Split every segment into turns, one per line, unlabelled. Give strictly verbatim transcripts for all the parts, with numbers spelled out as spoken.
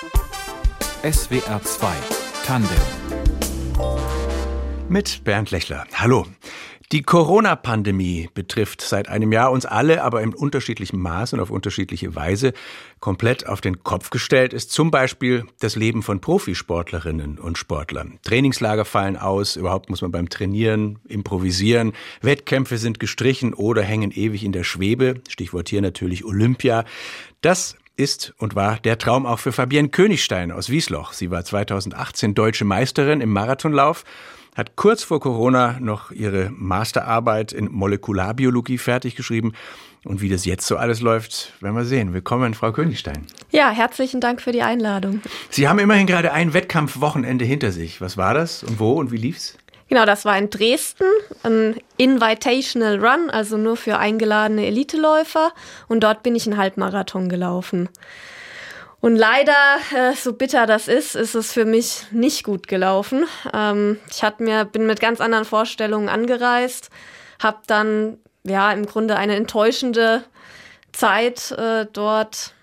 S W R zwei Tandem
mit Bernd Lechler. Hallo. Die Corona-Pandemie betrifft seit einem Jahr uns alle, aber in unterschiedlichem Maß und auf unterschiedliche Weise. Komplett auf den Kopf gestellt ist zum Beispiel das Leben von Profisportlerinnen und Sportlern. Trainingslager fallen aus, überhaupt muss man beim Trainieren improvisieren. Wettkämpfe sind gestrichen oder hängen ewig in der Schwebe. Stichwort hier natürlich Olympia. Das ist und war der Traum auch für Fabienne Königstein aus Wiesloch. Sie war zweitausendachtzehn deutsche Meisterin im Marathonlauf, hat kurz vor Corona noch ihre Masterarbeit in Molekularbiologie fertig geschrieben. Und wie das jetzt so alles läuft, werden wir sehen. Willkommen, Frau Königstein.
Ja, herzlichen Dank für die Einladung.
Sie haben immerhin gerade ein Wettkampfwochenende hinter sich. Was war das und wo und wie lief's?
Genau, das war in Dresden, ein Invitational Run, also nur für eingeladene Eliteläufer. Und dort bin ich einen Halbmarathon gelaufen. Und leider, äh, so bitter das ist, ist es für mich nicht gut gelaufen. Ähm, ich hatte mir, bin mit ganz anderen Vorstellungen angereist, habe dann ja im Grunde eine enttäuschende Zeit äh, dort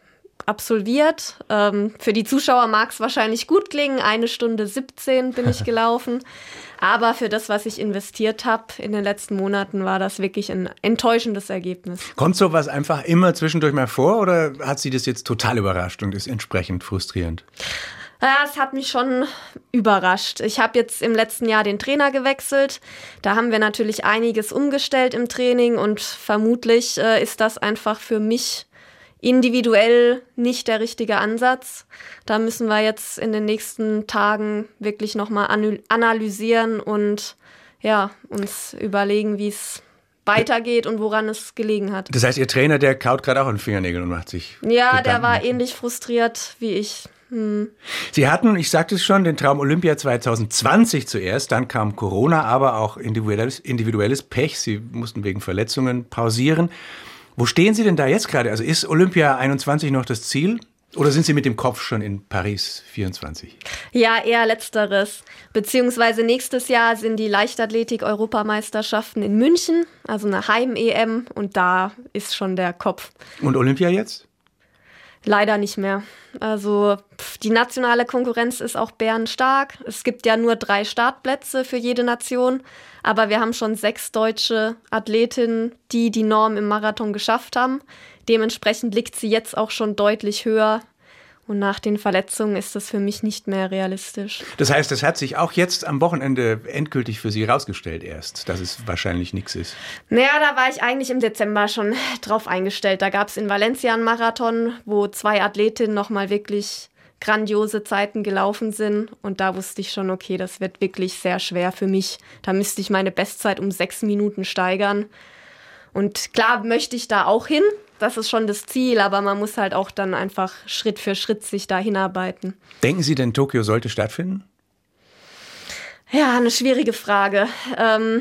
absolviert. Ähm, für die Zuschauer mag es wahrscheinlich gut klingen, eine Stunde siebzehn bin ich gelaufen. Aber für das, was ich investiert habe in den letzten Monaten, war das wirklich ein enttäuschendes Ergebnis.
Kommt sowas einfach immer zwischendurch mal vor oder hat Sie das jetzt total überrascht und ist entsprechend frustrierend?
Ja, es hat mich schon überrascht. Ich habe jetzt im letzten Jahr den Trainer gewechselt. Da haben wir natürlich einiges umgestellt im Training und vermutlich äh, ist das einfach für mich individuell nicht der richtige Ansatz. Da müssen wir jetzt in den nächsten Tagen wirklich nochmal analysieren und ja, uns überlegen, wie es weitergeht und woran es gelegen hat.
Das heißt, Ihr Trainer, der kaut gerade auch an den Fingernägeln und macht sich
Ja,
Gedanken.
Der war ähnlich frustriert wie ich. Hm.
Sie hatten, ich sagte es schon, den Traum Olympia zwanzig zwanzig zuerst, dann kam Corona, aber auch individuelles, individuelles Pech. Sie mussten wegen Verletzungen pausieren. Wo stehen Sie denn da jetzt gerade? Also ist Olympia einundzwanzig noch das Ziel? Oder sind Sie mit dem Kopf schon in Paris vierundzwanzig?
Ja, eher letzteres. Beziehungsweise nächstes Jahr sind die Leichtathletik-Europameisterschaften in München, also eine Heim-E M. Und da ist schon der Kopf.
Und Olympia jetzt?
Leider nicht mehr. Also pff, die nationale Konkurrenz ist auch bärenstark. Es gibt ja nur drei Startplätze für jede Nation. Aber wir haben schon sechs deutsche Athletinnen, die die Norm im Marathon geschafft haben. Dementsprechend liegt sie jetzt auch schon deutlich höher. Und nach den Verletzungen ist das für mich nicht mehr realistisch.
Das heißt, das hat sich auch jetzt am Wochenende endgültig für Sie rausgestellt erst, dass es wahrscheinlich nichts ist.
Naja, da war ich eigentlich im Dezember schon drauf eingestellt. Da gab es in Valencia einen Marathon, wo zwei Athletinnen nochmal wirklich grandiose Zeiten gelaufen sind. Und da wusste ich schon, okay, das wird wirklich sehr schwer für mich. Da müsste ich meine Bestzeit um sechs Minuten steigern. Und klar möchte ich da auch hin. Das ist schon das Ziel, aber man muss halt auch dann einfach Schritt für Schritt sich da hinarbeiten.
Denken Sie denn, Tokio sollte stattfinden?
Ja, eine schwierige Frage. Ähm,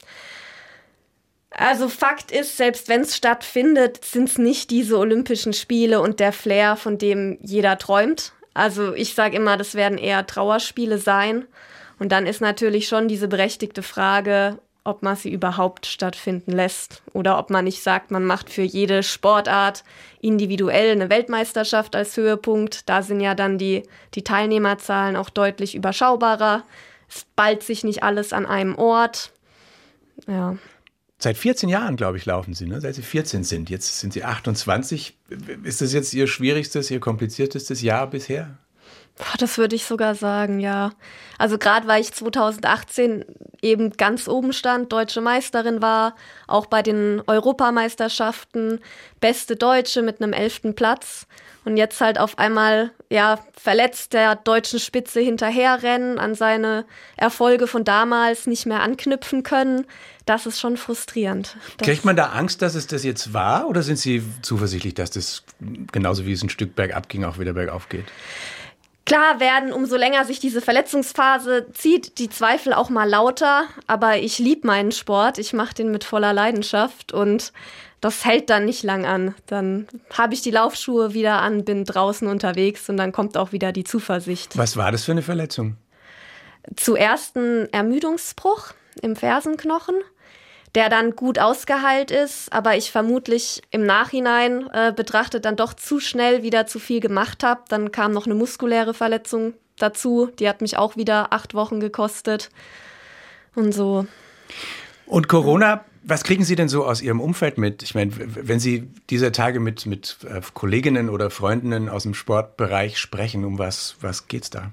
also Fakt ist, selbst wenn es stattfindet, sind es nicht diese Olympischen Spiele und der Flair, von dem jeder träumt. Also ich sage immer, das werden eher Trauerspiele sein. Und dann ist natürlich schon diese berechtigte Frage, ob man sie überhaupt stattfinden lässt oder ob man nicht sagt, man macht für jede Sportart individuell eine Weltmeisterschaft als Höhepunkt. Da sind ja dann die, die Teilnehmerzahlen auch deutlich überschaubarer. Es ballt sich nicht alles an einem Ort. Ja.
Seit vierzehn Jahren, glaube ich, laufen Sie, ne? Seit Sie vierzehn sind. Jetzt sind Sie achtundzwanzig. Ist das jetzt Ihr schwierigstes, Ihr kompliziertestes Jahr bisher?
Das würde ich sogar sagen, ja. Also gerade weil ich zweitausendachtzehn eben ganz oben stand, deutsche Meisterin war, auch bei den Europameisterschaften beste Deutsche mit einem elften Platz und jetzt halt auf einmal ja verletzt der deutschen Spitze hinterherrennen, an seine Erfolge von damals nicht mehr anknüpfen können. Das ist schon frustrierend. Das
Kriegt man da Angst, dass es das jetzt war oder sind Sie zuversichtlich, dass das genauso wie es ein Stück bergab ging, auch wieder bergauf geht?
Klar werden, umso länger sich diese Verletzungsphase zieht, die Zweifel auch mal lauter. Aber ich liebe meinen Sport, ich mache den mit voller Leidenschaft und das hält dann nicht lang an. Dann habe ich die Laufschuhe wieder an, bin draußen unterwegs und dann kommt auch wieder die Zuversicht.
Was war das für eine Verletzung?
Zuerst ein Ermüdungsbruch im Fersenknochen. der dann gut ausgeheilt ist, aber ich vermutlich im Nachhinein äh, betrachtet dann doch zu schnell wieder zu viel gemacht habe. Dann kam noch eine muskuläre Verletzung dazu, die hat mich auch wieder acht Wochen gekostet und so.
Und Corona, was kriegen Sie denn so aus Ihrem Umfeld mit? Ich meine, wenn Sie dieser Tage mit, mit Kolleginnen oder Freundinnen aus dem Sportbereich sprechen, um was, was geht's da?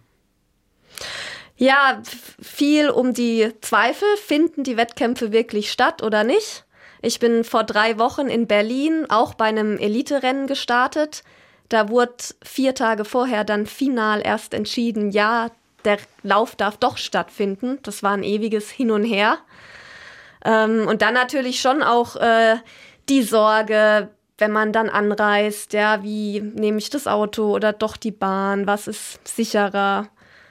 Ja, viel um die Zweifel, finden die Wettkämpfe wirklich statt oder nicht? Ich bin vor drei Wochen in Berlin auch bei einem Elite-Rennen gestartet. Da wurde vier Tage vorher dann final erst entschieden, ja, der Lauf darf doch stattfinden. Das war ein ewiges Hin und Her. Ähm, und dann natürlich schon auch äh, die Sorge, wenn man dann anreist, ja, wie nehme ich das Auto oder doch die Bahn, was ist sicherer?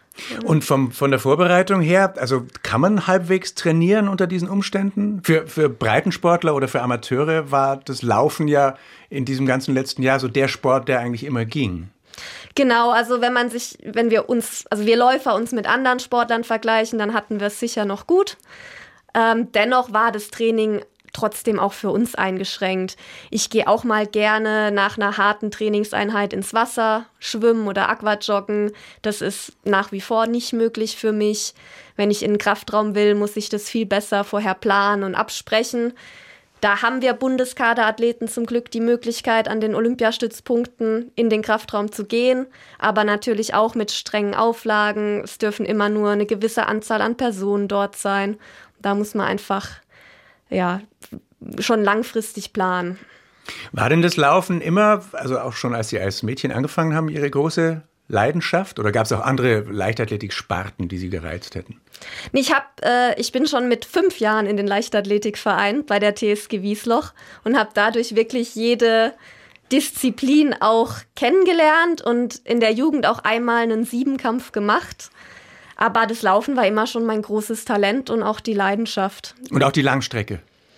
Und vom, von der Vorbereitung her, also kann man halbwegs trainieren unter diesen Umständen? Für, für Breitensportler oder für Amateure war das Laufen ja in diesem ganzen letzten Jahr so der Sport, der eigentlich immer ging.
Genau, also wenn man sich, wenn wir uns, also wir Läufer uns mit anderen Sportlern vergleichen, dann hatten wir es sicher noch gut. Ähm, dennoch war das Training trotzdem auch für uns eingeschränkt. Ich gehe auch mal gerne nach einer harten Trainingseinheit ins Wasser, schwimmen oder Aquajoggen. Das ist nach wie vor nicht möglich für mich. Wenn ich in den Kraftraum will, muss ich das viel besser vorher planen und absprechen. Da haben wir Bundeskaderathleten zum Glück die Möglichkeit, an den Olympiastützpunkten in den Kraftraum zu gehen, aber natürlich auch mit strengen Auflagen. Es dürfen immer nur eine gewisse Anzahl an Personen dort sein. Da muss man einfach ja, schon langfristig planen.
War denn das Laufen immer, also auch schon als Sie als Mädchen angefangen haben, Ihre große Leidenschaft? Oder gab es auch andere Leichtathletik-Sparten, die Sie gereizt hätten?
Ich, hab, äh, ich bin schon mit fünf Jahren in den Leichtathletikverein bei der T S G Wiesloch und habe dadurch wirklich jede Disziplin auch kennengelernt und in der Jugend auch einmal einen Siebenkampf gemacht. Aber das Laufen war immer schon mein großes Talent und auch die Leidenschaft.
Und auch die Langstrecke?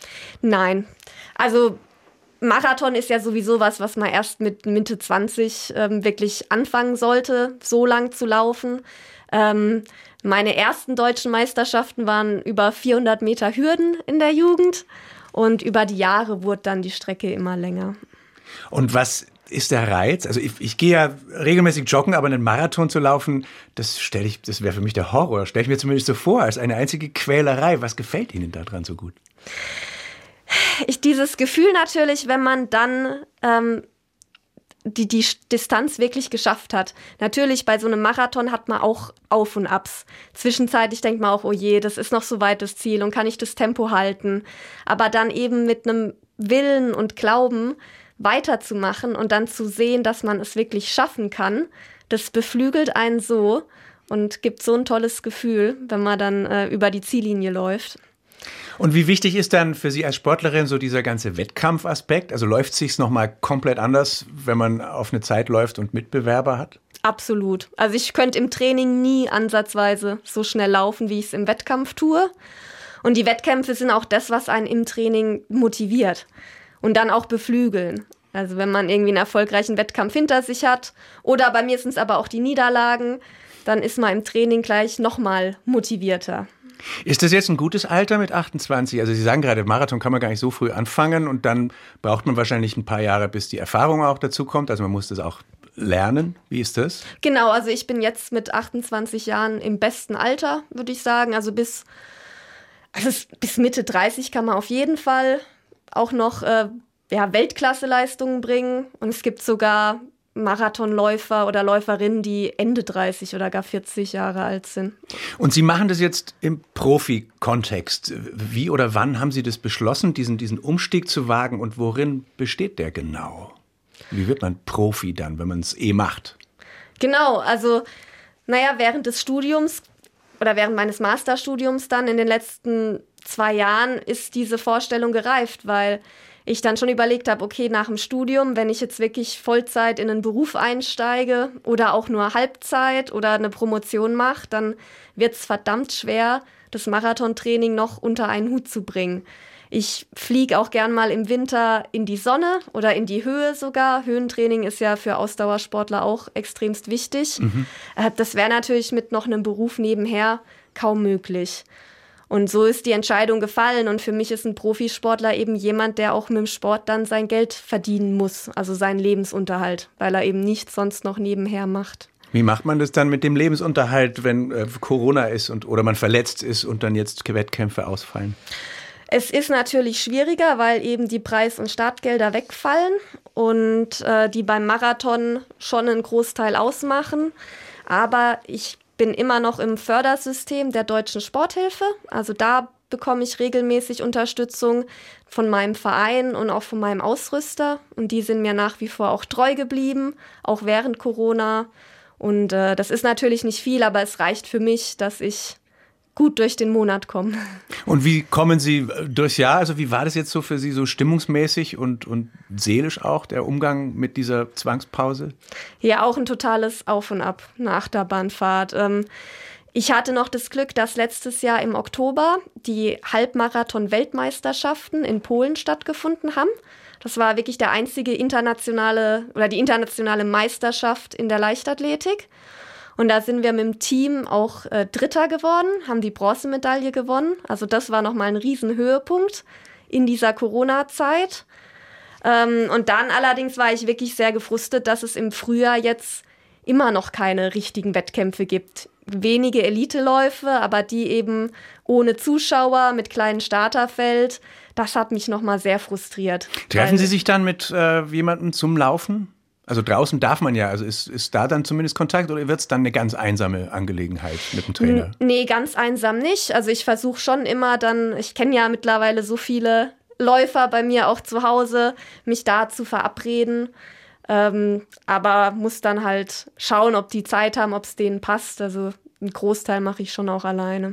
Nein. Also Marathon ist ja sowieso was, was man erst mit Mitte zwanzig ähm, wirklich anfangen sollte, so lang zu laufen. Ähm, meine ersten deutschen Meisterschaften waren über vierhundert Meter Hürden in der Jugend. Und über die Jahre wurde dann die Strecke immer länger.
Und was ist der Reiz? Also ich, ich gehe ja regelmäßig joggen, aber einen Marathon zu laufen, das stelle ich, das wäre für mich der Horror. Stelle ich mir zumindest so vor, als eine einzige Quälerei. Was gefällt Ihnen daran so gut?
Ich, dieses Gefühl natürlich, wenn man dann ähm, die, die Distanz wirklich geschafft hat. Natürlich, bei so einem Marathon hat man auch Auf und Abs. Zwischenzeitlich denkt man auch, oh je, das ist noch so weit das Ziel und kann ich das Tempo halten? Aber dann eben mit einem Willen und Glauben weiterzumachen und dann zu sehen, dass man es wirklich schaffen kann, das beflügelt einen so und gibt so ein tolles Gefühl, wenn man dann äh, über die Ziellinie läuft.
Und wie wichtig ist dann für Sie als Sportlerin so dieser ganze Wettkampfaspekt? Also läuft es sich nochmal komplett anders, wenn man auf eine Zeit läuft und Mitbewerber hat?
Absolut. Also ich könnte im Training nie ansatzweise so schnell laufen, wie ich es im Wettkampf tue. Und die Wettkämpfe sind auch das, was einen im Training motiviert. Und dann auch beflügeln. Also wenn man irgendwie einen erfolgreichen Wettkampf hinter sich hat oder bei mir sind es aber auch die Niederlagen, dann ist man im Training gleich nochmal motivierter.
Ist das jetzt ein gutes Alter mit achtundzwanzig? Also Sie sagen gerade, Marathon kann man gar nicht so früh anfangen und dann braucht man wahrscheinlich ein paar Jahre, bis die Erfahrung auch dazu kommt. Also man muss das auch lernen. Wie ist das?
Genau, also ich bin jetzt mit achtundzwanzig Jahren im besten Alter, würde ich sagen. Also bis, also bis Mitte dreißig kann man auf jeden Fall auch noch äh, ja, Weltklasseleistungen bringen. Und es gibt sogar Marathonläufer oder Läuferinnen, die Ende dreißig oder gar vierzig Jahre alt sind.
Und Sie machen das jetzt im Profi-Kontext. Wie oder wann haben Sie das beschlossen, diesen, diesen Umstieg zu wagen und worin besteht der genau? Wie wird man Profi dann, wenn man es eh macht?
Genau, also naja, während des Studiums oder während meines Masterstudiums dann in den letzten zwei Jahren ist diese Vorstellung gereift, weil ich dann schon überlegt habe, okay, nach dem Studium, wenn ich jetzt wirklich Vollzeit in einen Beruf einsteige oder auch nur Halbzeit oder eine Promotion mache, dann wird es verdammt schwer, das Marathontraining noch unter einen Hut zu bringen. Ich fliege auch gern mal im Winter in die Sonne oder in die Höhe sogar. Höhentraining ist ja für Ausdauersportler auch extremst wichtig. Mhm. Das wäre natürlich mit noch einem Beruf nebenher kaum möglich. Und so ist die Entscheidung gefallen. Und für mich ist ein Profisportler eben jemand, der auch mit dem Sport dann sein Geld verdienen muss, also seinen Lebensunterhalt, weil er eben nichts sonst noch nebenher macht.
Wie macht man das dann mit dem Lebensunterhalt, wenn äh, Corona ist und oder man verletzt ist und dann jetzt Wettkämpfe ausfallen?
Es ist natürlich schwieriger, weil eben die Preis- und Startgelder wegfallen und äh, die beim Marathon schon einen Großteil ausmachen. Aber ich bin immer noch im Fördersystem der Deutschen Sporthilfe. Also da bekomme ich regelmäßig Unterstützung von meinem Verein und auch von meinem Ausrüster. Und die sind mir nach wie vor auch treu geblieben, auch während Corona. Und äh, das ist natürlich nicht viel, aber es reicht für mich, dass ich gut durch den Monat komme.
Und wie kommen Sie durchs Jahr? Also wie war das jetzt so für Sie, so stimmungsmäßig und, und seelisch auch, der Umgang mit dieser Zwangspause? Ja,
auch ein totales Auf und Ab, eine Achterbahnfahrt. Ähm, ich hatte noch das Glück, dass letztes Jahr im Oktober die Halbmarathon-Weltmeisterschaften in Polen stattgefunden haben. Das war wirklich der einzige internationale oder die internationale Meisterschaft in der Leichtathletik. Und da sind wir mit dem Team auch äh, Dritter geworden, haben die Bronzemedaille gewonnen. Also das war nochmal ein Riesenhöhepunkt in dieser Corona-Zeit. Ähm, und dann allerdings war ich wirklich sehr gefrustet, dass es im Frühjahr jetzt immer noch keine richtigen Wettkämpfe gibt. Wenige Eliteläufe, aber die eben ohne Zuschauer, mit kleinem Starterfeld. Das hat mich nochmal sehr frustriert.
Treffen Sie sich dann mit äh, jemandem zum Laufen? Also draußen darf man ja, also ist, ist da dann zumindest Kontakt oder wird es dann eine ganz einsame Angelegenheit mit dem Trainer?
Nee, ganz einsam nicht. Also ich versuche schon immer dann, ich kenne ja mittlerweile so viele Läufer bei mir auch zu Hause, mich da zu verabreden. Ähm, aber muss dann halt schauen, ob die Zeit haben, ob es denen passt. Also einen Großteil mache ich schon auch alleine.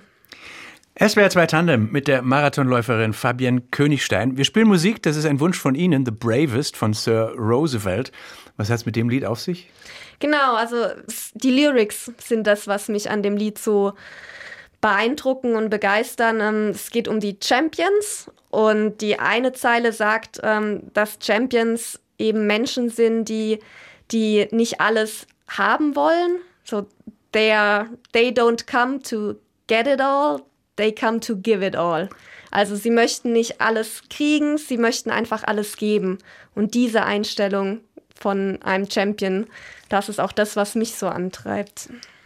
S W R zwei Tandem mit der Marathonläuferin Fabienne Königstein. Wir spielen Musik, das ist ein Wunsch von Ihnen, The Bravest von Sir Roosevelt. Was hat es mit dem Lied auf sich?
Genau, also die Lyrics sind das, was mich an dem Lied so beeindrucken und begeistern. Es geht um die Champions und die eine Zeile sagt, dass Champions eben Menschen sind, die, die nicht alles haben wollen. So, they are, they don't come to get it all, they come to give it all. Also sie möchten nicht alles kriegen, sie möchten einfach alles geben. Und diese Einstellung von einem Champion, das ist auch das, was mich so antreibt.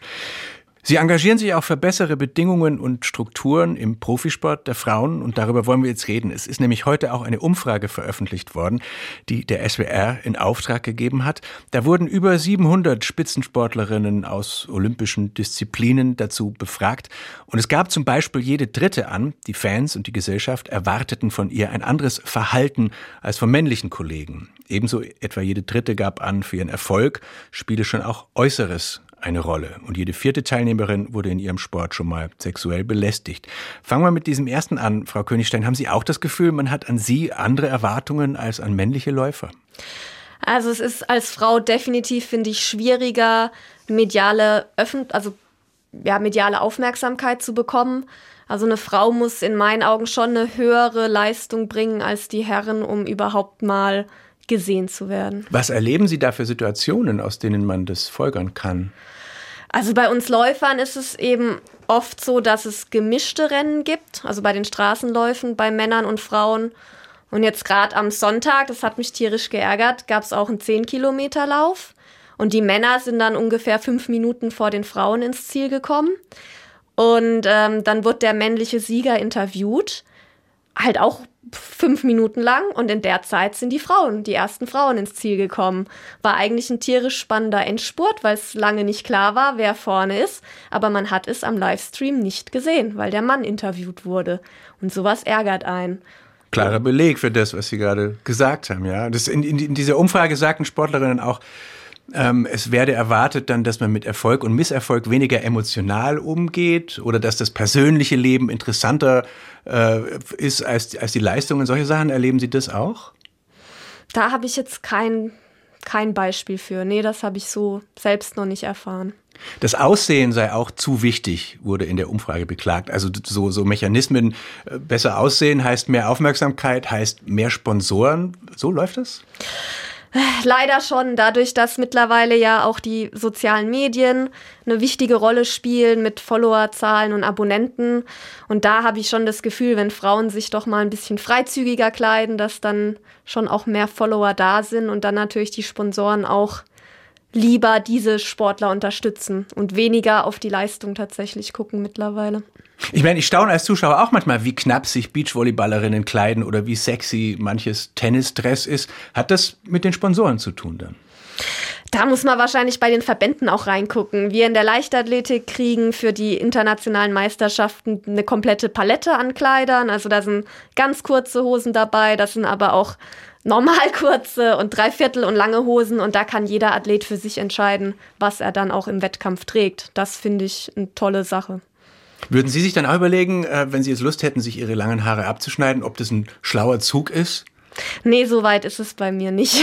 Sie engagieren sich auch für bessere Bedingungen und Strukturen im Profisport der Frauen und darüber wollen wir jetzt reden. Es ist nämlich heute auch eine Umfrage veröffentlicht worden, die der S W R in Auftrag gegeben hat. Da wurden über siebenhundert Spitzensportlerinnen aus olympischen Disziplinen dazu befragt und es gab zum Beispiel jede dritte an, die Fans und die Gesellschaft erwarteten von ihr ein anderes Verhalten als von männlichen Kollegen. Ebenso etwa jede dritte gab an, für ihren Erfolg spiele schon auch Äußeres eine Rolle. Und jede vierte Teilnehmerin wurde in ihrem Sport schon mal sexuell belästigt. Fangen wir mit diesem ersten an, Frau Königstein. Haben Sie auch das Gefühl, man hat an Sie andere Erwartungen als an männliche Läufer?
Also es ist als Frau definitiv, finde ich, schwieriger, mediale Öffn- also ja, mediale Aufmerksamkeit zu bekommen. Also eine Frau muss in meinen Augen schon eine höhere Leistung bringen als die Herren, um überhaupt mal gesehen zu werden.
Was erleben Sie da für Situationen, aus denen man das folgern kann?
Also bei uns Läufern ist es eben oft so, dass es gemischte Rennen gibt, also bei den Straßenläufen, bei Männern und Frauen. Und jetzt gerade am Sonntag, das hat mich tierisch geärgert, gab es auch einen zehn-Kilometer-Lauf. Und die Männer sind dann ungefähr fünf Minuten vor den Frauen ins Ziel gekommen. Und ähm, dann wird der männliche Sieger interviewt, halt auch fünf Minuten lang. Und in der Zeit sind die Frauen, die ersten Frauen ins Ziel gekommen. War eigentlich ein tierisch spannender Endspurt, weil es lange nicht klar war, wer vorne ist. Aber man hat es am Livestream nicht gesehen, weil der Mann interviewt wurde. Und sowas ärgert einen.
Klarer Beleg für das, was Sie gerade gesagt haben. Ja, das in, in, in dieser Umfrage sagten Sportlerinnen auch, Ähm, es werde erwartet dann, dass man mit Erfolg und Misserfolg weniger emotional umgeht oder dass das persönliche Leben interessanter äh, ist als, als die Leistungen. Solche Sachen, erleben Sie das auch?
Da habe ich jetzt kein, kein Beispiel für. Nee, das habe ich so selbst noch nicht erfahren.
Das Aussehen sei auch zu wichtig, wurde in der Umfrage beklagt. Also so, so Mechanismen, besser aussehen heißt mehr Aufmerksamkeit, heißt mehr Sponsoren. So läuft das?
Leider schon, dadurch, dass mittlerweile ja auch die sozialen Medien eine wichtige Rolle spielen mit Followerzahlen und Abonnenten. Und da habe ich schon das Gefühl, wenn Frauen sich doch mal ein bisschen freizügiger kleiden, dass dann schon auch mehr Follower da sind und dann natürlich die Sponsoren auch lieber diese Sportler unterstützen und weniger auf die Leistung tatsächlich gucken mittlerweile.
Ich meine, ich staune als Zuschauer auch manchmal, wie knapp sich Beachvolleyballerinnen kleiden oder wie sexy manches Tennisdress ist. Hat das mit den Sponsoren zu tun dann?
Da muss man wahrscheinlich bei den Verbänden auch reingucken. Wir in der Leichtathletik kriegen für die internationalen Meisterschaften eine komplette Palette an Kleidern. Also da sind ganz kurze Hosen dabei, das sind aber auch normal kurze und Dreiviertel und lange Hosen. Und da kann jeder Athlet für sich entscheiden, was er dann auch im Wettkampf trägt. Das finde ich eine tolle Sache.
Würden Sie sich dann auch überlegen, wenn Sie jetzt Lust hätten, sich Ihre langen Haare abzuschneiden, ob das ein schlauer Zug ist?
Nee, so weit ist es bei mir nicht.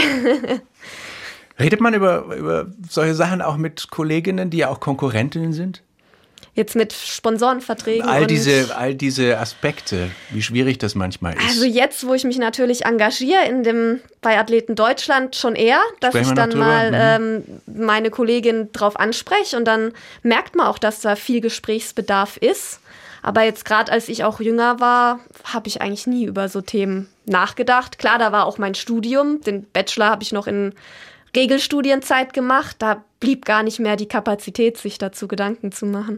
Redet man über, über solche Sachen auch mit Kolleginnen, die ja auch Konkurrentinnen sind?
Jetzt mit Sponsorenverträgen.
All
und
diese, all diese Aspekte, wie schwierig das manchmal ist.
Also jetzt, wo ich mich natürlich engagiere in dem bei Athleten Deutschland schon eher, dass
Sprechen
ich
wir noch
dann
drüber?
mal
Mhm.
ähm, meine Kollegin drauf anspreche und dann merkt man auch, dass da viel Gesprächsbedarf ist. Aber jetzt gerade als ich auch jünger war, habe ich eigentlich nie über so Themen nachgedacht. Klar, da war auch mein Studium. Den Bachelor habe ich noch in Regelstudienzeit gemacht. Da blieb gar nicht mehr die Kapazität, sich dazu Gedanken zu machen.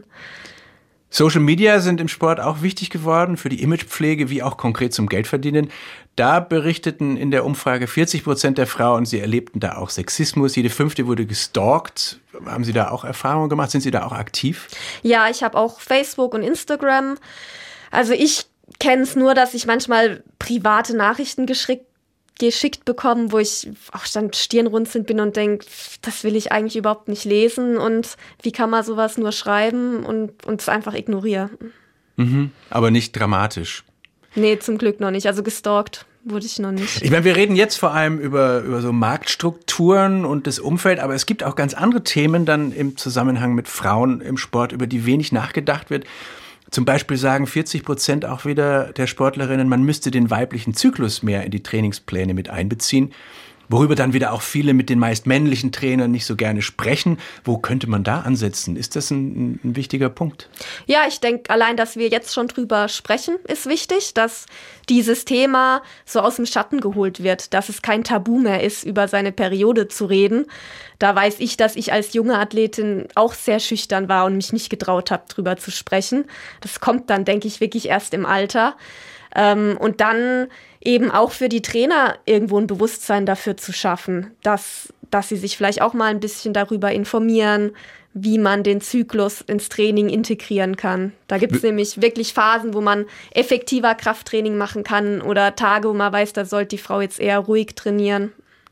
Social Media sind im Sport auch wichtig geworden, für die Imagepflege wie auch konkret zum Geldverdienen. Da berichteten in der Umfrage vierzig Prozent der Frauen, sie erlebten da auch Sexismus. Jede fünfte wurde gestalkt. Haben Sie da auch Erfahrungen gemacht? Sind Sie da auch aktiv?
Ja, ich habe auch Facebook und Instagram. Also ich kenne es nur, dass ich manchmal private Nachrichten geschickt geschickt bekommen, wo ich auch dann stirnrunzelnd bin und denke, das will ich eigentlich überhaupt nicht lesen und wie kann man sowas nur schreiben und und es einfach ignoriere.
Mhm, aber nicht dramatisch.
Nee, zum Glück noch nicht. Also gestalkt wurde ich noch nicht.
Ich meine, wir reden jetzt vor allem über, über so Marktstrukturen und das Umfeld, aber es gibt auch ganz andere Themen dann im Zusammenhang mit Frauen im Sport, über die wenig nachgedacht wird. Zum Beispiel sagen vierzig Prozent auch wieder der Sportlerinnen, man müsste den weiblichen Zyklus mehr in die Trainingspläne mit einbeziehen, worüber dann wieder auch viele mit den meist männlichen Trainern nicht so gerne sprechen. Wo könnte man da ansetzen? Ist das ein, ein wichtiger Punkt?
Ja, ich denke, allein, dass wir jetzt schon drüber sprechen, ist wichtig, dass dieses Thema so aus dem Schatten geholt wird, dass es kein Tabu mehr ist, über seine Periode zu reden. Da weiß ich, dass ich als junge Athletin auch sehr schüchtern war und mich nicht getraut habe, drüber zu sprechen. Das kommt dann, denke ich, wirklich erst im Alter. Ähm, und dann eben auch für die Trainer irgendwo ein Bewusstsein dafür zu schaffen, dass, dass sie sich vielleicht auch mal ein bisschen darüber informieren, wie man den Zyklus ins Training integrieren kann. Da gibt es nämlich wirklich Phasen, wo man effektiver Krafttraining machen kann oder Tage, wo man weiß, da sollte die Frau jetzt eher ruhig trainieren.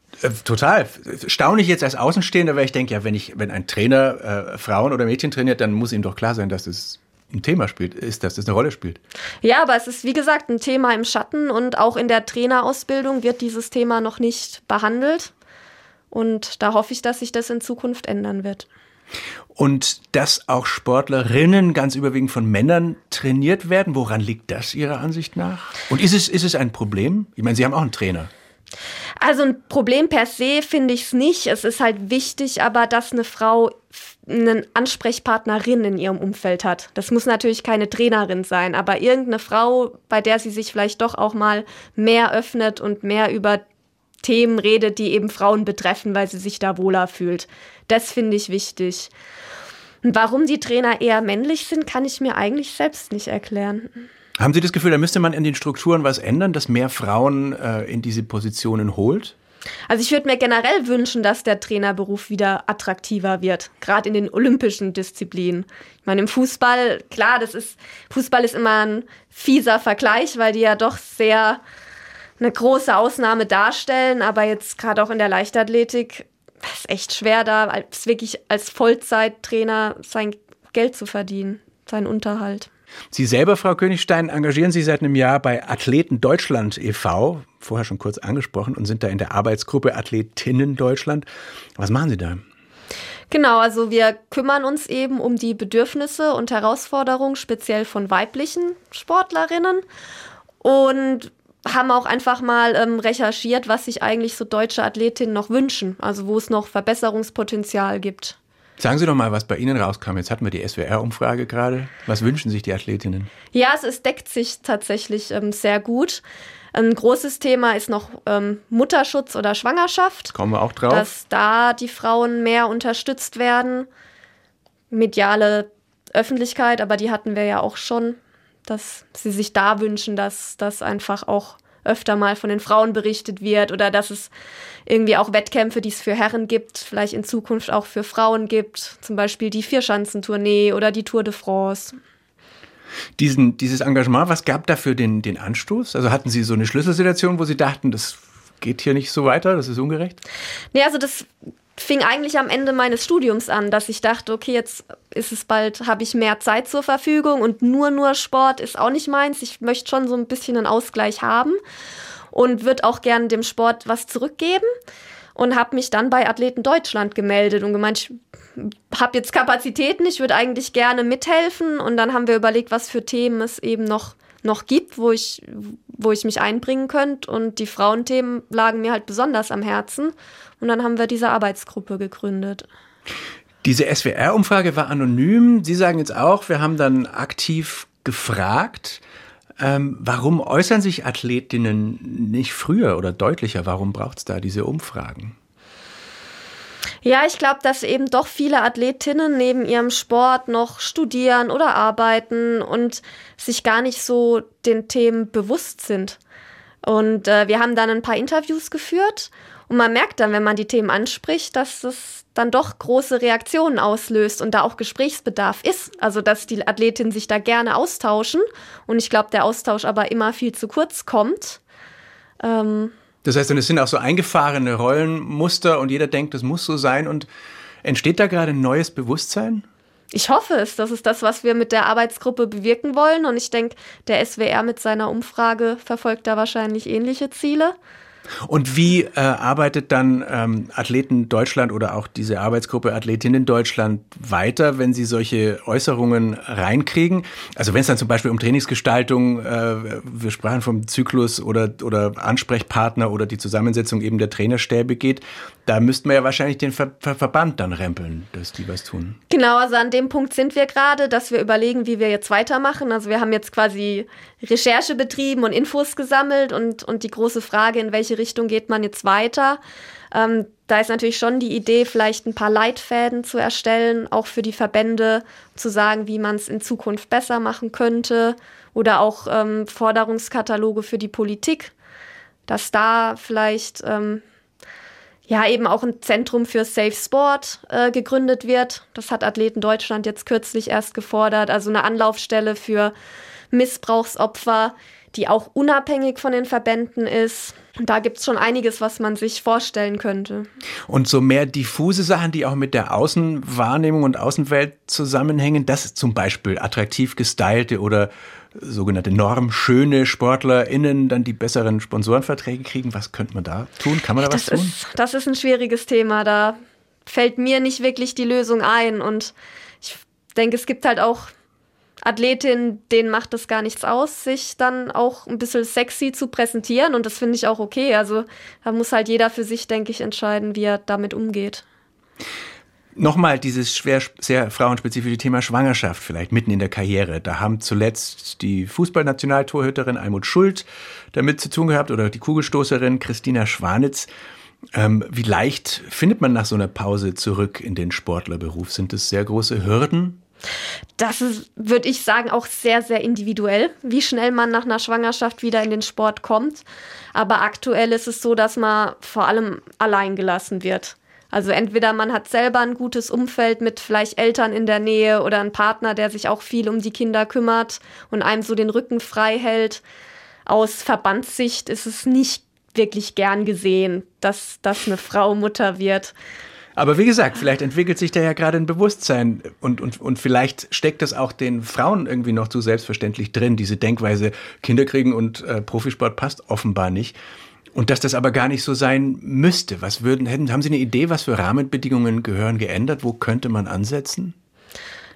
Total. Staunlich jetzt als Außenstehender, weil ich denke, ja, wenn ich, wenn ein Trainer äh, Frauen oder Mädchen trainiert, dann muss ihm doch klar sein, dass es ein Thema spielt, ist, dass das eine Rolle spielt.
Ja, aber es ist, wie gesagt, ein Thema im Schatten und auch in der Trainerausbildung wird dieses Thema noch nicht behandelt. Und da hoffe ich, dass sich das in Zukunft ändern wird.
Und dass auch Sportlerinnen ganz überwiegend von Männern trainiert werden, woran liegt das Ihrer Ansicht nach? Und ist es, ist es ein Problem? Ich meine, Sie haben auch einen Trainer.
Also ein Problem per se finde ich es nicht. Es ist halt wichtig, aber dass eine Frau eine Ansprechpartnerin in ihrem Umfeld hat. Das muss natürlich keine Trainerin sein, aber irgendeine Frau, bei der sie sich vielleicht doch auch mal mehr öffnet und mehr über Themen redet, die eben Frauen betreffen, weil sie sich da wohler fühlt. Das finde ich wichtig. Und warum die Trainer eher männlich sind, kann ich mir eigentlich selbst nicht erklären.
Haben Sie das Gefühl, da müsste man in den Strukturen was ändern, dass mehr Frauen äh, in diese Positionen holt?
Also ich würde mir generell wünschen, dass der Trainerberuf wieder attraktiver wird, gerade in den olympischen Disziplinen. Ich meine, im Fußball, klar, das ist, Fußball ist immer ein fieser Vergleich, weil die ja doch sehr eine große Ausnahme darstellen, aber jetzt gerade auch in der Leichtathletik ist echt schwer, da als wirklich als Vollzeittrainer sein Geld zu verdienen, seinen Unterhalt.
Sie selber, Frau Königstein, engagieren sich seit einem Jahr bei Athleten Deutschland e V, vorher schon kurz angesprochen, und sind da in der Arbeitsgruppe Athletinnen Deutschland. Was machen Sie da?
Genau, also wir kümmern uns eben um die Bedürfnisse und Herausforderungen speziell von weiblichen Sportlerinnen und haben auch einfach mal ähm, recherchiert, was sich eigentlich so deutsche Athletinnen noch wünschen, also wo es noch Verbesserungspotenzial gibt.
Sagen Sie doch mal, was bei Ihnen rauskam. Jetzt hatten wir die S W R-Umfrage gerade. Was wünschen sich die Athletinnen?
Ja, es, es deckt sich tatsächlich ähm, sehr gut. Ein großes Thema ist noch ähm, Mutterschutz oder Schwangerschaft.
Kommen wir auch drauf.
Dass da die Frauen mehr unterstützt werden. Mediale Öffentlichkeit, aber die hatten wir ja auch schon, dass sie sich da wünschen, dass das einfach auch öfter mal von den Frauen berichtet wird oder dass es irgendwie auch Wettkämpfe, die es für Herren gibt, vielleicht in Zukunft auch für Frauen gibt, zum Beispiel die Vierschanzentournee oder die Tour de France.
Diesen, dieses Engagement, was gab dafür den, den Anstoß? Also hatten Sie so eine Schlüsselsituation, wo Sie dachten, das geht hier nicht so weiter, das ist ungerecht?
Nee, also das fing eigentlich am Ende meines Studiums an, dass ich dachte, okay, jetzt ist es bald, habe ich mehr Zeit zur Verfügung und nur, nur Sport ist auch nicht meins. Ich möchte schon so ein bisschen einen Ausgleich haben und würde auch gerne dem Sport was zurückgeben und habe mich dann bei Athleten Deutschland gemeldet und gemeint, ich habe jetzt Kapazitäten, ich würde eigentlich gerne mithelfen und dann haben wir überlegt, was für Themen es eben noch noch gibt, wo ich, wo ich mich einbringen könnte. Und die Frauenthemen lagen mir halt besonders am Herzen. Und dann haben wir diese Arbeitsgruppe gegründet.
Diese S W R-Umfrage war anonym. Sie sagen jetzt auch, wir haben dann aktiv gefragt. Ähm, warum äußern sich Athletinnen nicht früher oder deutlicher? Warum braucht es da diese Umfragen?
Ja, ich glaube, dass eben doch viele Athletinnen neben ihrem Sport noch studieren oder arbeiten und sich gar nicht so den Themen bewusst sind. Und äh, wir haben dann ein paar Interviews geführt und man merkt dann, wenn man die Themen anspricht, dass es dann doch große Reaktionen auslöst und da auch Gesprächsbedarf ist. Also, dass die Athletinnen sich da gerne austauschen und ich glaube, der Austausch aber immer viel zu kurz kommt. Ähm
Das heißt, es sind auch so eingefahrene Rollenmuster und jeder denkt, das muss so sein. Und entsteht da gerade ein neues Bewusstsein?
Ich hoffe es. Das ist das, was wir mit der Arbeitsgruppe bewirken wollen. Und ich denke, der S W R mit seiner Umfrage verfolgt da wahrscheinlich ähnliche Ziele.
Und wie äh, arbeitet dann ähm, Athleten Deutschland oder auch diese Arbeitsgruppe Athletinnen Deutschland weiter, wenn sie solche Äußerungen reinkriegen? Also wenn es dann zum Beispiel um Trainingsgestaltung, äh, wir sprachen vom Zyklus oder, oder Ansprechpartner oder die Zusammensetzung eben der Trainerstäbe geht, da müssten wir ja wahrscheinlich den Ver- Ver- Verband dann rempeln, dass die was tun.
Genau, also an dem Punkt sind wir gerade, dass wir überlegen, wie wir jetzt weitermachen. Also wir haben jetzt quasi Recherche betrieben und Infos gesammelt und, und die große Frage, in welche Richtung geht man jetzt weiter. Ähm, da ist natürlich schon die Idee, vielleicht ein paar Leitfäden zu erstellen, auch für die Verbände, zu sagen, wie man es in Zukunft besser machen könnte oder auch ähm, Forderungskataloge für die Politik, dass da vielleicht ähm, ja eben auch ein Zentrum für Safe Sport äh, gegründet wird. Das hat Athleten Deutschland jetzt kürzlich erst gefordert, also eine Anlaufstelle für Missbrauchsopfer, die auch unabhängig von den Verbänden ist. Und da gibt es schon einiges, was man sich vorstellen könnte.
Und so mehr diffuse Sachen, die auch mit der Außenwahrnehmung und Außenwelt zusammenhängen, dass zum Beispiel attraktiv gestylte oder sogenannte normschöne SportlerInnen dann die besseren Sponsorenverträge kriegen. Was könnte man da tun? Kann man da was
das
tun?
Ist, das ist ein schwieriges Thema. Da fällt mir nicht wirklich die Lösung ein. Und ich denke, es gibt halt auch Athletinnen, denen macht es gar nichts aus, sich dann auch ein bisschen sexy zu präsentieren. Und das finde ich auch okay. Also da muss halt jeder für sich, denke ich, entscheiden, wie er damit umgeht.
Nochmal dieses schwer, sehr frauenspezifische Thema Schwangerschaft vielleicht mitten in der Karriere. Da haben zuletzt die Fußballnationaltorhüterin Almut Schuld damit zu tun gehabt oder die Kugelstoßerin Christina Schwanitz. Ähm, wie leicht findet man nach so einer Pause zurück in den Sportlerberuf? Sind das sehr große Hürden?
Das ist, würde ich sagen, auch sehr, sehr individuell, wie schnell man nach einer Schwangerschaft wieder in den Sport kommt. Aber aktuell ist es so, dass man vor allem allein gelassen wird. Also entweder man hat selber ein gutes Umfeld mit vielleicht Eltern in der Nähe oder einen Partner, der sich auch viel um die Kinder kümmert und einem so den Rücken frei hält. Aus Verbandssicht ist es nicht wirklich gern gesehen, dass, dass eine Frau Mutter wird.
Aber wie gesagt, vielleicht entwickelt sich da ja gerade ein Bewusstsein und, und, und vielleicht steckt das auch den Frauen irgendwie noch zu selbstverständlich drin. Diese Denkweise, Kinder kriegen und äh, Profisport passt offenbar nicht. Und dass das aber gar nicht so sein müsste. Was würden, hätten, haben Sie eine Idee, was für Rahmenbedingungen gehören geändert? Wo könnte man ansetzen?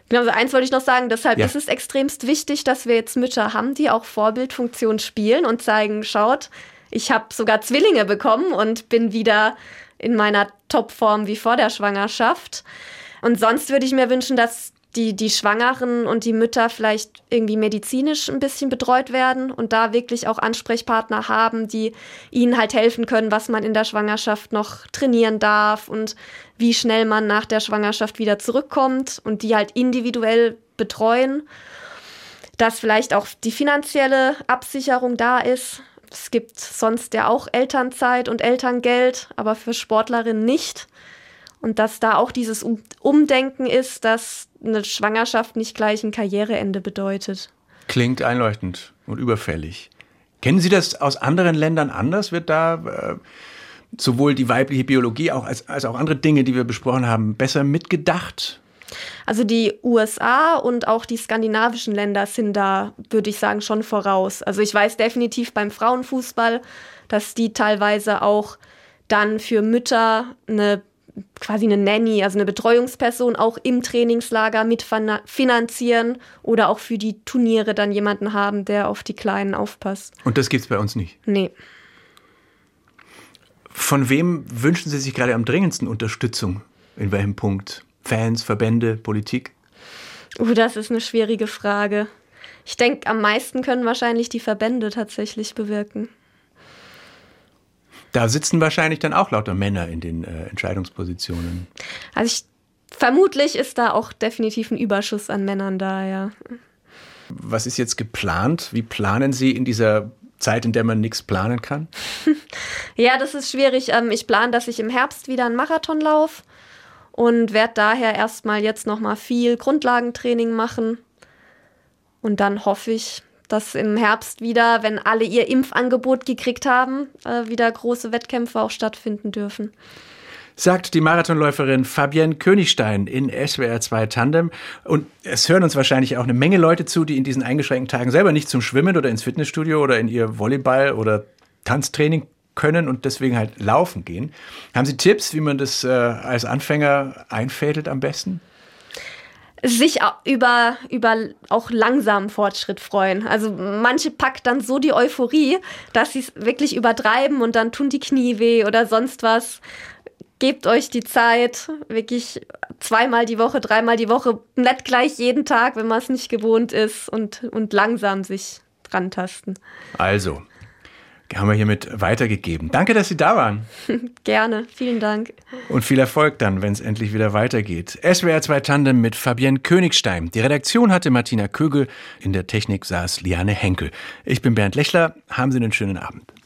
Genau, also eins wollte ich noch sagen, deshalb
ja.
ist es extremst wichtig, dass wir jetzt Mütter haben, die auch Vorbildfunktion spielen und zeigen, schaut, ich habe sogar Zwillinge bekommen und bin wieder in meiner Topform wie vor der Schwangerschaft. Und sonst würde ich mir wünschen, dass die, die Schwangeren und die Mütter vielleicht irgendwie medizinisch ein bisschen betreut werden und da wirklich auch Ansprechpartner haben, die ihnen halt helfen können, was man in der Schwangerschaft noch trainieren darf und wie schnell man nach der Schwangerschaft wieder zurückkommt und die halt individuell betreuen. Dass vielleicht auch die finanzielle Absicherung da ist. Es gibt sonst ja auch Elternzeit und Elterngeld, aber für Sportlerinnen nicht. Und dass da auch dieses Umdenken ist, dass eine Schwangerschaft nicht gleich ein Karriereende bedeutet.
Klingt einleuchtend und überfällig. Kennen Sie das aus anderen Ländern anders? Wird da äh, sowohl die weibliche Biologie auch als, als auch andere Dinge, die wir besprochen haben, besser mitgedacht?
Also die U S A und auch die skandinavischen Länder sind da, würde ich sagen, schon voraus. Also ich weiß definitiv beim Frauenfußball, dass die teilweise auch dann für Mütter eine quasi eine Nanny, also eine Betreuungsperson auch im Trainingslager mitfinanzieren oder auch für die Turniere dann jemanden haben, der auf die Kleinen aufpasst.
Und das gibt's bei uns nicht?
Nee.
Von wem wünschen Sie sich gerade am dringendsten Unterstützung? In welchem Punkt? Fans, Verbände, Politik?
Uh, das ist eine schwierige Frage. Ich denke, am meisten können wahrscheinlich die Verbände tatsächlich bewirken.
Da sitzen wahrscheinlich dann auch lauter Männer in den äh, Entscheidungspositionen.
Also ich, vermutlich ist da auch definitiv ein Überschuss an Männern da, ja.
Was ist jetzt geplant? Wie planen Sie in dieser Zeit, in der man nichts planen kann?
Ja, das ist schwierig. Ich plane, dass ich im Herbst wieder einen Marathon laufe und werde daher erstmal jetzt nochmal viel Grundlagentraining machen. Und dann hoffe ich, dass im Herbst wieder, wenn alle ihr Impfangebot gekriegt haben, wieder große Wettkämpfe auch stattfinden dürfen.
Sagt die Marathonläuferin Fabienne Königstein in S W R zwei Tandem. Und es hören uns wahrscheinlich auch eine Menge Leute zu, die in diesen eingeschränkten Tagen selber nicht zum Schwimmen oder ins Fitnessstudio oder in ihr Volleyball- oder Tanztraining können und deswegen halt laufen gehen. Haben Sie Tipps, wie man das äh, als Anfänger einfädelt am besten?
Sich über, über auch langsamen Fortschritt freuen. Also manche packt dann so die Euphorie, dass sie es wirklich übertreiben und dann tun die Knie weh oder sonst was. Gebt euch die Zeit, wirklich zweimal die Woche, dreimal die Woche, nicht gleich jeden Tag, wenn man es nicht gewohnt ist und, und langsam sich dran tasten.
Also, haben wir hiermit weitergegeben. Danke, dass Sie da waren.
Gerne, vielen Dank.
Und viel Erfolg dann, wenn es endlich wieder weitergeht. S W R zwei Tandem mit Fabienne Königstein. Die Redaktion hatte Martina Kögel, in der Technik saß Liane Henkel. Ich bin Bernd Lechler. Haben Sie einen schönen Abend.